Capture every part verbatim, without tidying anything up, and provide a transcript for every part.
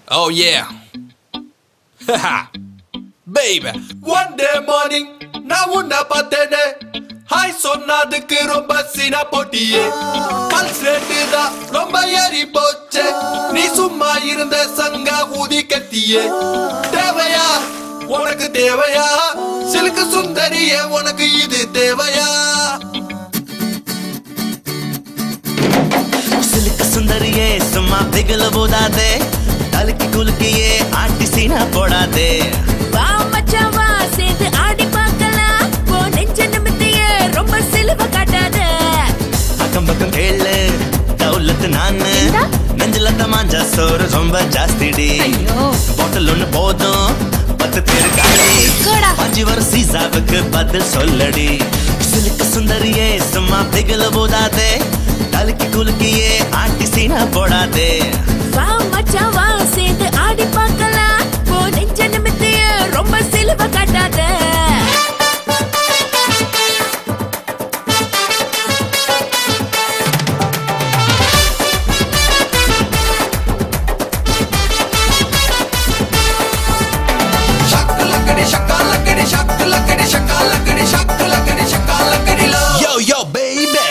Oh yeah. Baby. One day morning நான் உன்னை பார்த்தேனே ஹாய் சொன்னதுக்கு ரொம்ப சீனா போட்டியே பல்ஸ் ரேட்டு தான் ரொம்ப ஏறி போச்சே நீ சும்மா இருந்த சங்க ஊதி கத்தியே தேவையா உனக்கு தேவையா சிலுக்கு சுந்தரியே உனக்கு இது தேவையா சிலுக்கு சுந்தரியே சும்மா பிகல போதாதே தலுக்கி குலுக்கியே ஆட்டி சீனா போடாதே வா மச்சான் வா சேர்ந்து ஆடி பார்க்கலாம் போ நெஞ்ச நிமித்தியே ரொம்ப சிலுவ காட்டாத அக்கம் பக்கம் கேளு தௌலத்து நானு நெஞ்சில தமாஞ்சா சோறு ரொம்ப ஜாஸ்திடி பாட்டில் ஒண்ணு போதும் பத்து பேரு காலி அஞ்சு வரும் சீசாவுக்கு பதில் சொல்லடி சிலுக்கு சுந்தரியே சும்மா பிகல போதாதே தலுக்கி குலுக்கியே ஆட்டி சீனா போடாதே வா மச்சான் வா சேர்ந்து ஆடி பார்க்கலாம் போ நெஞ்ச நிமித்தியே ரொம்ப சிலுவ காட்டாத Yo yo baby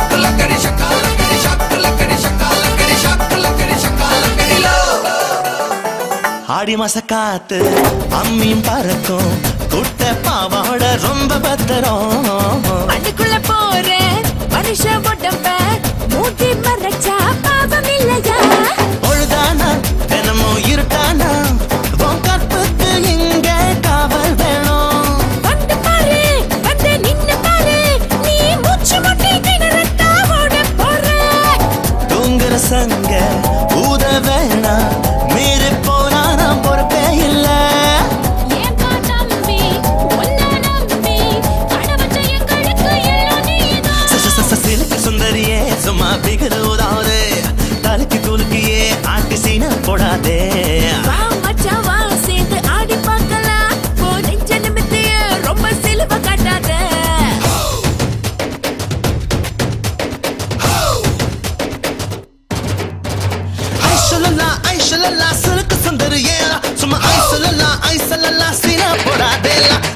ஆடி மாச காத்து அம்மியும் பறக்கும் குட்ட பாவாட ரொம்ப பத்திரம் அதுக்குள்ள போற மனுஷ உடம்ப மூட்டி மறைச்சா பாவம் இல்லையா பொழுதானா தினமும் இருட்டானா உன் கற்புக்கு இங்க காவல் வேணும் வந்து பாரு வந்து நின்னு பாரு நீ மூச்சு முட்டி திணறட்டா ஓட போற தூங்குற சங்க ஊத வேணா மீறி போனா நான் பொறுப்பே இல்ல ஏன்பா நம்பி உன்னை நம்பி கடவுச்ச எங்களுக்கு எல்லாம் நீதான் சிலுக்கு சுந்தரியே சும்மா பிகழுதாதே தலுக்கி குலுக்கியே ஆட்டி சீனா போடாதே வா மச்சான் வா சேர்ந்து ஆடி பார்க்கலாம் போ நெஞ்ச நிமித்தியே ரொம்ப சிலுவ காட்டாத ஐஷலல்லா ஐஷலல்லா சிலுக்கு சுந்தரியே சும்மா ஐஷலல்லா ஐஷலல்லா சீனா போடாதே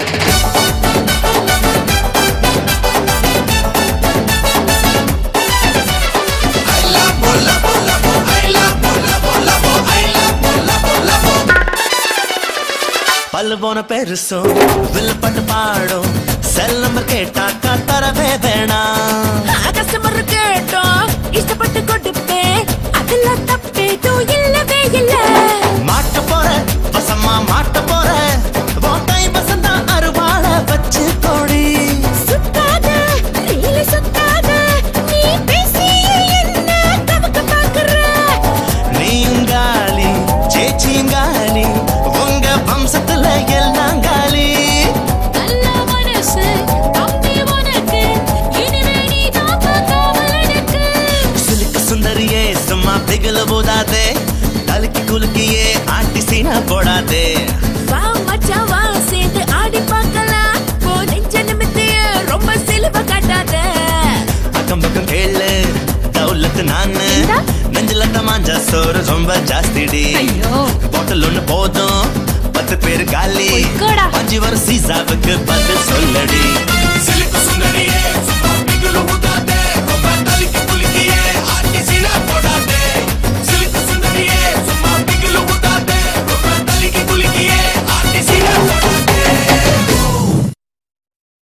பல்லு போன பெருசும் வில்லப்பட்டு பாடும் செல் நம்பர் கேட்டாக்கா தரவே வேணாம் கஸ்டமர் கேட்டோம் இஷ்டப்பட்டு கொடுப்பேன் அதுல தப்பே தூ இல்லவே இல்ல மாட்ட போற வசமா மாட்ட போற வாட்டை வசந்தா அருவாள வச்சு கோடி சுத்தாத ரீல சுத்தாத நீ பேசியே என்ன தவக்க பாக்குற நீயும் காலி சேச்சியும் காலி உங்க வம்சத்துல எல்லாம் காலி நல்ல மனசு தம்பி உனக்கு இனிமே நீ தான் காவலனுக்கு சிலுக்கு சுந்தரியே சும்மா பிகல போதாதே தலுக்கி குலுக்கியே ஆட்டி சீனா போடாதே வா மச்சான் வா சேர்ந்து ஆடி பார்க்கலாம் போ நெஞ்ச நிமித்தியே ரொம்ப சிலுவ காட்டாத அக்கம் பக்கம் கேளு தௌலத்து நானு நெஞ்சில தமாஞ்சா சோறு ரொம்ப ஜாஸ்திடி பாட்டில் ஒண்ணு போதும் பத்து பேரு காலி பொய்க்கோடா. அஞ்சு வரும் சீசாவுக்கு பதில் சொல்லடி